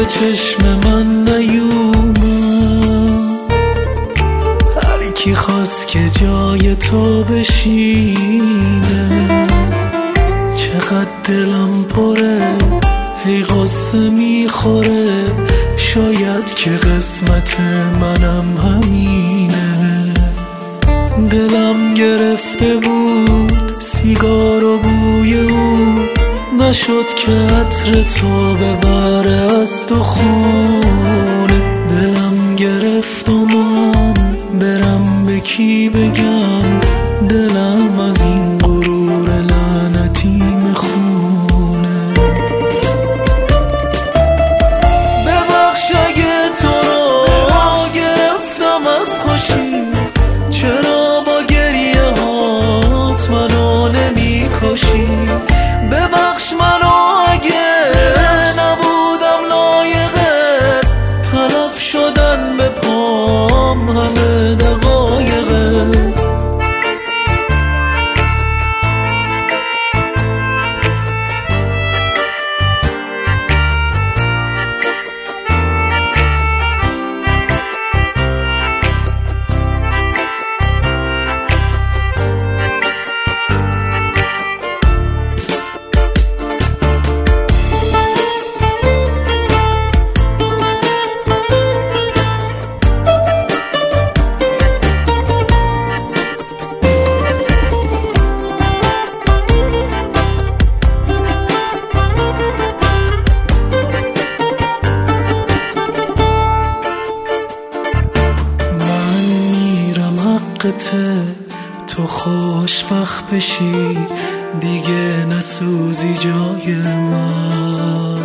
چشم من نیومد، هر کی خواست که جای تو بشینه. چقدر دلم پره، هی غصه میخوره، شاید که قسمت منم همینه. دلم گرفته بود سیگار و بوی او، نشد که عطر تو ببره از تو خونه. دلم گرفت و من برم به کی بگم، دلم از این غرور لعنتی میخونه. ببخش اگه تو رو گرفتم از خوشی، چرا با گریه هات منو نمی کشی؟ ببخش منو اگه نبودم لایقت، تلف شدن به پام همه دقایقت. تو خوشبخت بشی دیگه نسوزی جای من.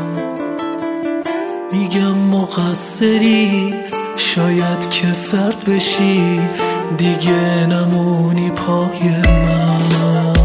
میگم مقصری شاید که سرد بشی دیگه نمونی پای من.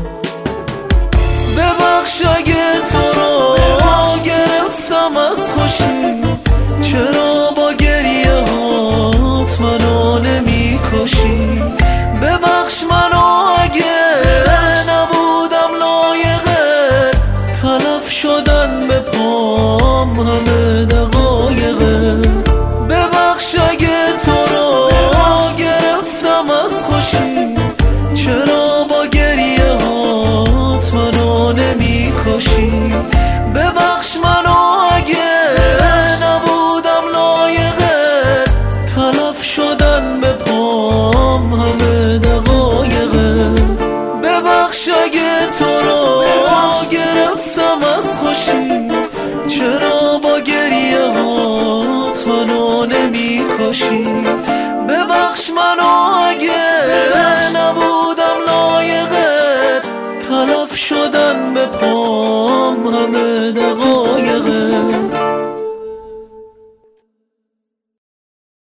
ببخش اگه تو رو گرفتم از خوشی، چرا با گریه هات منو نمی کشی؟ ببخش منو اگه نبودم لایقت، تلف شدن به پام همه دقایقت. ببخش اگه تو رو گرفتم از خوشی، چرا با گریه هات منو نمی کشی؟ ببخش منو اگه نبودم لایقت، تلف شدن به پام همه دقایقت. ببخش اگه تو رو گرفتم از خوشی، چرا